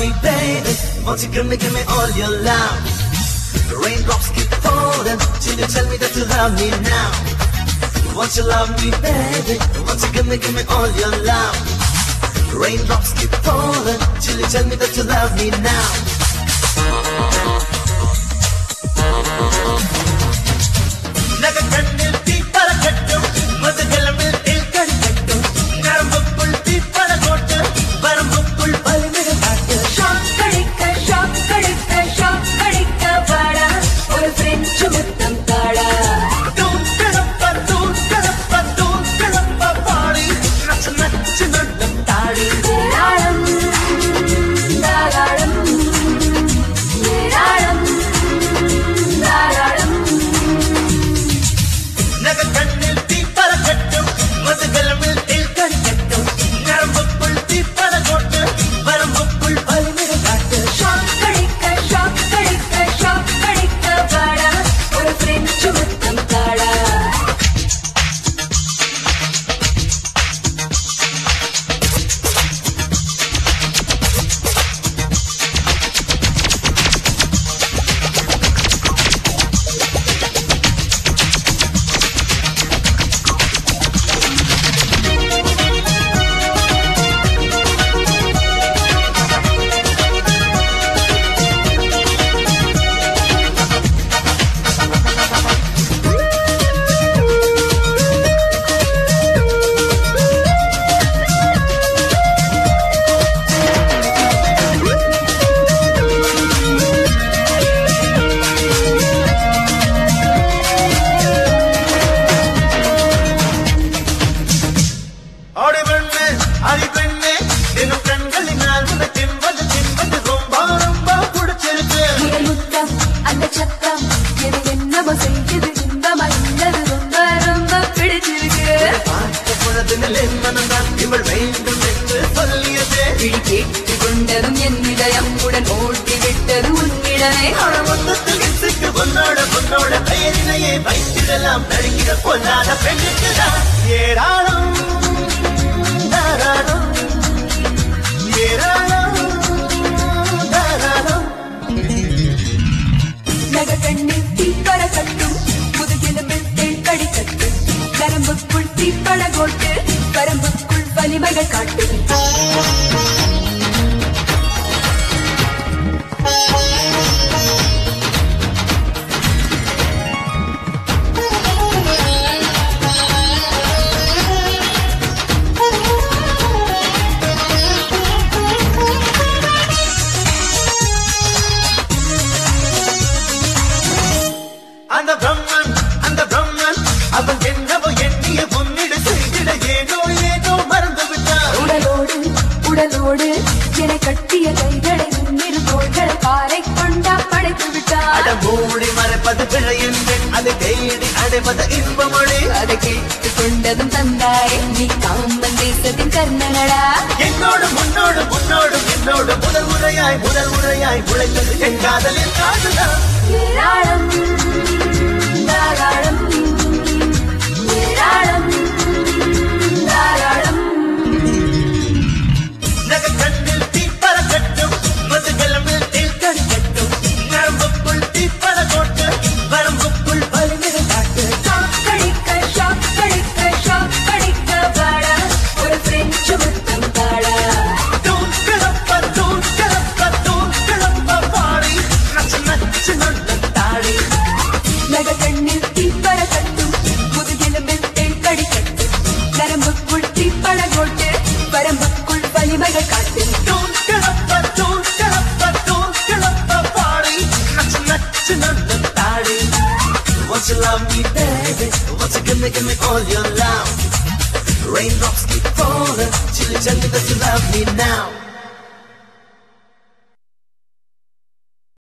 me, baby? Won't you give me all your love? The raindrops keep falling till you tell me that you love me now. Won't you love me, baby? Won't you give me all your love? The raindrops keep falling till you tell me that you love me now. நகக்கண்ணில் தீப்பற கட்டும் மதுகிழமில் தேக்கடி கட்டும் நரம்புக்குள் தீப்பற கோட்டு வரம்புக்குள் பலிமிட காட்டு shock கடிக்க வாடா ஒரு French முத்தம் தாடா தூள் கிளப்ப பாடி நச்சு நச்சு நட்டம் தாடி ஏராளம் தாராளம் ஏராளம் தாராளம் நகக்கண்ணில் தீப்பற கட்டும் மதுகிழமில் தேக்கடி கட்டும் நரம்புக்குள் தீப்பற கோட்டு வரம்புக்குள் பலிமிட காட்டு ஷாக் கடிக்க வாடா ஒரு பிரெஞ்சு முத்தம் தாடா ஆடி பெண்ணே அடி பெண்ணே தினம் கண்களினால் உன்னை தின்பது ரொம்ப ரொம்ப பிடிச்சிருக்கு முதல் முத்தம் அந்த சத்தம் எது என்னவோ செய்யுது இன்பமா இல்லது ரொம்ப ரொம்ப பிடிச்சிருக்கு பார்த்த பொழுதினில் என் மனம்தான் இவள் வேண்டும் என்று சொல்லியதே விழி கேட்டு கொண்டதும் என் இதயம் உடன் ஓட்டி விட்டது உன்னிடமே மொத்தத்தில் இசைக்கு பொன்னோட பெயரினையே வைத்திடலாம் நடுங்கிற பொல்லாத பெண்ணுக்குதான் ஏராளம் தாராளம் ஏராளம் தாராளம் நகக்கண்ணில் தீப்பற கட்டும் முதுகெலும்பில் தேக்கடி கட்டும் நரம்புக்குள் தீப்பட கோட்டு வரம்புக்குள் வலிமைகள் காட்டும் அந்த பிரம்மன் அவன் என்னவோ எண்ணிய பொன்னிட செய்திட ஏதோ மறந்து விட்டான் உடலோடு என்னை கட்டிய கைகளை உன்னிரு தோள்களை பாறை கொண்டா படைத்து விட்டார் மூடி மறைப்பது பிழை என்று அதை தேடி அடைவது இன்பமொழி அதை கேட்டு கொண்டதும் தந்தாய் நீ காமன் தேசத்தின் கர்ணனடா என்னோடு முன்னோடு முதல் முறையாய் உழைத்தது என் காதலின் காதுதான் ஏராளம் தாராளம் ஏராளம் தாராளம் நகக்கண்ணில் தீப்பற கட்டும் மதுகிழமில் தேக்கடி கட்டும் நரம்புக்குள் தீப்பற கோட்டு வரம்புக்குள் பலிமிட காட்டு ஷாக் கடிக்க வாடா ஒரு பிரெஞ்சு முத்தம் தாடா தூள் கிளப்ப பாடி நச்சு நச்சு நட்டம் தாடி நகக்கண்ணில் தீப்பற கட்டும் முதுகெலும்பில் தேக்கடி கட்டும் நரம்புக்குள் தீப்பட கோட்டு வரம்புக்குள் வலிமைகள் காட்டு தூள் கிளப்ப பாடி நச்சு நச்சு நட்டம் தாடி Won't you love me, baby? Won't you give me all your love? Raindrops keep falling till you tell me that you love me now.